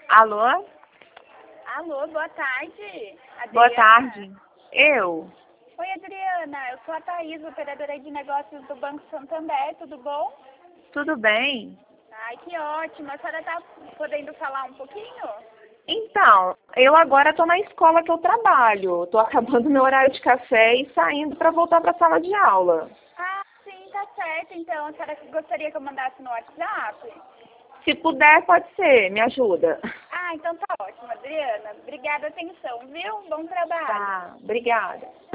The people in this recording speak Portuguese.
Alô? Alô, boa tarde. Adriana. Boa tarde. Eu? Oi, Adriana. Eu sou a Thaís, operadora de negócios do Banco Santander. Tudo bom? Tudo bem? Ai, que ótimo. A senhora está podendo falar um pouquinho? Então, eu agora estou na escola que eu trabalho. Estou acabando meu horário de café e saindo para voltar para a sala de aula. Ah, sim, tá certo. Então, a senhora gostaria que eu mandasse no WhatsApp? Se puder, pode ser. Me ajuda. Ah, então tá ótimo, Adriana. Obrigada, atenção, viu? Bom trabalho. Tá, obrigada.